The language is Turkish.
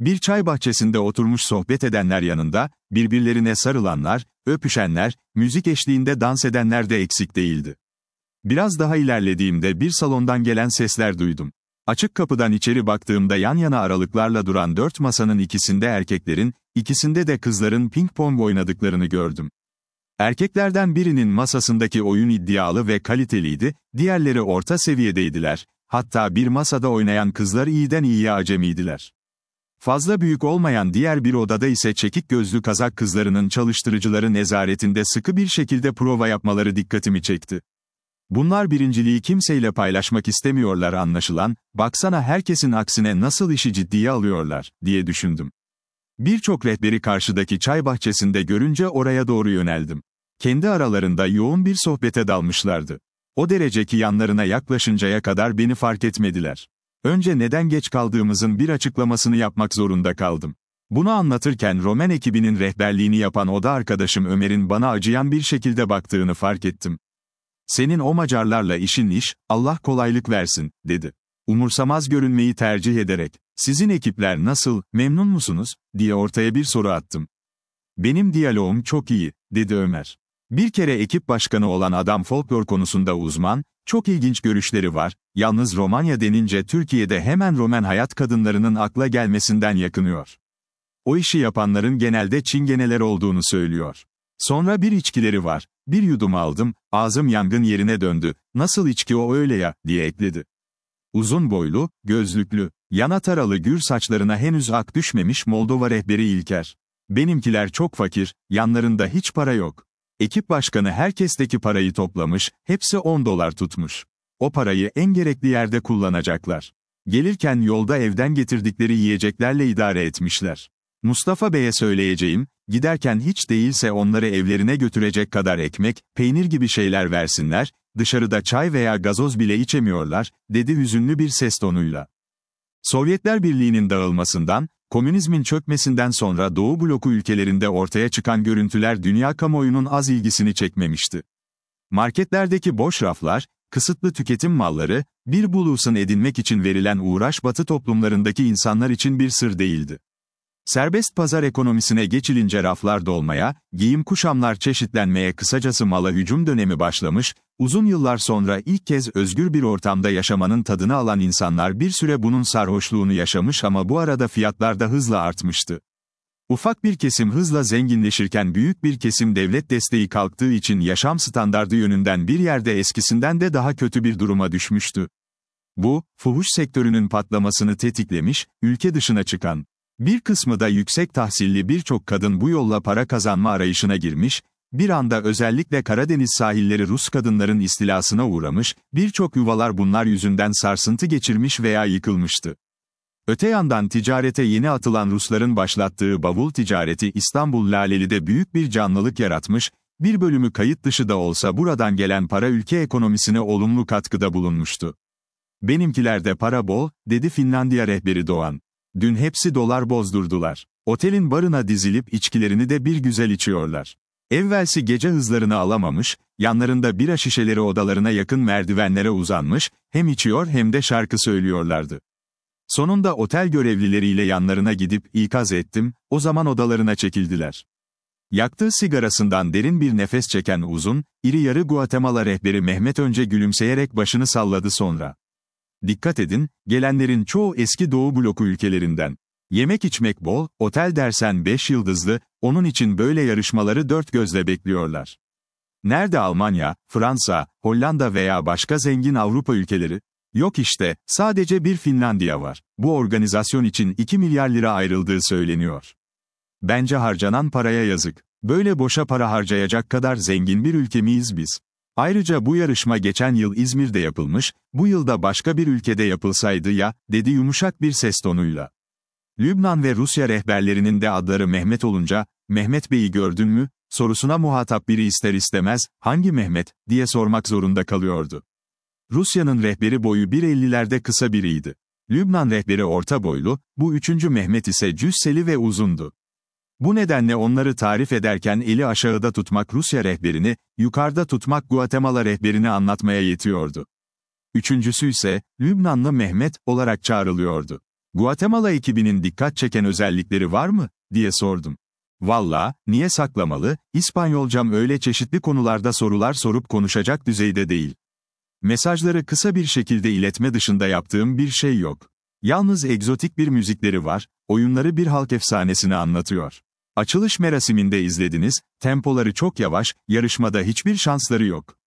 Bir çay bahçesinde oturmuş sohbet edenler yanında, birbirlerine sarılanlar, öpüşenler, müzik eşliğinde dans edenler de eksik değildi. Biraz daha ilerlediğimde bir salondan gelen sesler duydum. Açık kapıdan içeri baktığımda yan yana aralıklarla duran 4 masanın ikisinde erkeklerin, ikisinde de kızların ping-pong oynadıklarını gördüm. Erkeklerden birinin masasındaki oyun iddialı ve kaliteliydi, diğerleri orta seviyedeydiler, hatta bir masada oynayan kızlar iyiden iyiye acemiydiler. Fazla büyük olmayan diğer bir odada ise çekik gözlü Kazak kızlarının çalıştırıcıları nezaretinde sıkı bir şekilde prova yapmaları dikkatimi çekti. Bunlar birinciliği kimseyle paylaşmak istemiyorlar anlaşılan, baksana herkesin aksine nasıl işi ciddiye alıyorlar, diye düşündüm. Birçok rehberi karşıdaki çay bahçesinde görünce oraya doğru yöneldim. Kendi aralarında yoğun bir sohbete dalmışlardı. O derece ki yanlarına yaklaşıncaya kadar beni fark etmediler. Önce neden geç kaldığımızın bir açıklamasını yapmak zorunda kaldım. Bunu anlatırken Romen ekibinin rehberliğini yapan oda arkadaşım Ömer'in bana acıyan bir şekilde baktığını fark ettim. "Senin o Macarlarla işin iş, Allah kolaylık versin," dedi. Umursamaz görünmeyi tercih ederek, "Sizin ekipler nasıl, memnun musunuz?" diye ortaya bir soru attım. "Benim diyaloğum çok iyi," dedi Ömer. Bir kere ekip başkanı olan adam folklor konusunda uzman, çok ilginç görüşleri var, yalnız Romanya denince Türkiye'de hemen Romen hayat kadınlarının akla gelmesinden yakınıyor. O işi yapanların genelde çingeneler olduğunu söylüyor. Sonra bir içkileri var, bir yudum aldım, ağzım yangın yerine döndü, "Nasıl içki o öyle ya," diye ekledi. Uzun boylu, gözlüklü, yana taralı gür saçlarına henüz ak düşmemiş Moldova rehberi İlker. "Benimkiler çok fakir, yanlarında hiç para yok. Ekip başkanı herkesteki parayı toplamış, hepsi $10 tutmuş. O parayı en gerekli yerde kullanacaklar. Gelirken yolda evden getirdikleri yiyeceklerle idare etmişler. Mustafa Bey'e söyleyeceğim, giderken hiç değilse onları evlerine götürecek kadar ekmek, peynir gibi şeyler versinler, dışarıda çay veya gazoz bile içemiyorlar," dedi hüzünlü bir ses tonuyla. Sovyetler Birliği'nin dağılmasından, komünizmin çökmesinden sonra Doğu bloku ülkelerinde ortaya çıkan görüntüler dünya kamuoyunun az ilgisini çekmemişti. Marketlerdeki boş raflar, kısıtlı tüketim malları, bir bulusun edinmek için verilen uğraş Batı toplumlarındaki insanlar için bir sır değildi. Serbest pazar ekonomisine geçilince raflar dolmaya, giyim kuşamlar çeşitlenmeye, kısacası mala hücum dönemi başlamış, uzun yıllar sonra ilk kez özgür bir ortamda yaşamanın tadını alan insanlar bir süre bunun sarhoşluğunu yaşamış ama bu arada fiyatlar da hızla artmıştı. Ufak bir kesim hızla zenginleşirken büyük bir kesim devlet desteği kalktığı için yaşam standardı yönünden bir yerde eskisinden de daha kötü bir duruma düşmüştü. Bu, fuhuş sektörünün patlamasını tetiklemiş, ülke dışına çıkan bir kısmı da yüksek tahsilli birçok kadın bu yolla para kazanma arayışına girmiş, bir anda özellikle Karadeniz sahilleri Rus kadınların istilasına uğramış, birçok yuvalar bunlar yüzünden sarsıntı geçirmiş veya yıkılmıştı. Öte yandan ticarete yeni atılan Rusların başlattığı bavul ticareti İstanbul Laleli'de büyük bir canlılık yaratmış, bir bölümü kayıt dışı da olsa buradan gelen para ülke ekonomisine olumlu katkıda bulunmuştu. "Benimkilerde para bol," dedi Finlandiya rehberi Doğan. "Dün hepsi dolar bozdurdular. Otelin barına dizilip içkilerini de bir güzel içiyorlar. Evvelsi gece hızlarını alamamış, yanlarında bira şişeleri odalarına yakın merdivenlere uzanmış, hem içiyor hem de şarkı söylüyorlardı. Sonunda otel görevlileriyle yanlarına gidip ikaz ettim, o zaman odalarına çekildiler." Yaktığı sigarasından derin bir nefes çeken uzun, iri yarı Guatemala rehberi Mehmet önce gülümseyerek başını salladı sonra. "Dikkat edin, gelenlerin çoğu eski Doğu bloku ülkelerinden. Yemek içmek bol, otel dersen 5 yıldızlı, onun için böyle yarışmaları dört gözle bekliyorlar. Nerede Almanya, Fransa, Hollanda veya başka zengin Avrupa ülkeleri? Yok işte, sadece bir Finlandiya var. Bu organizasyon için 2 milyar lira ayrıldığı söyleniyor. Bence harcanan paraya yazık. Böyle boşa para harcayacak kadar zengin bir ülke miyiz biz? Ayrıca bu yarışma geçen yıl İzmir'de yapılmış, bu yılda başka bir ülkede yapılsaydı ya," dedi yumuşak bir ses tonuyla. Lübnan ve Rusya rehberlerinin de adları Mehmet olunca, "Mehmet Bey'i gördün mü?" sorusuna muhatap biri ister istemez, "Hangi Mehmet?" diye sormak zorunda kalıyordu. Rusya'nın rehberi boyu 1.50'lerde kısa biriydi. Lübnan rehberi orta boylu, bu üçüncü Mehmet ise cüsseli ve uzundu. Bu nedenle onları tarif ederken eli aşağıda tutmak Rusya rehberini, yukarıda tutmak Guatemala rehberini anlatmaya yetiyordu. Üçüncüsü ise, Lübnanlı Mehmet, olarak çağrılıyordu. Guatemala ekibinin dikkat çeken özellikleri var mı, diye sordum. Valla, niye saklamalı, İspanyolcam öyle çeşitli konularda sorular sorup konuşacak düzeyde değil. Mesajları kısa bir şekilde iletme dışında yaptığım bir şey yok. Yalnız egzotik bir müzikleri var, oyunları bir halk efsanesini anlatıyor. Açılış merasiminde izlediniz, tempoları çok yavaş, yarışmada hiçbir şansları yok.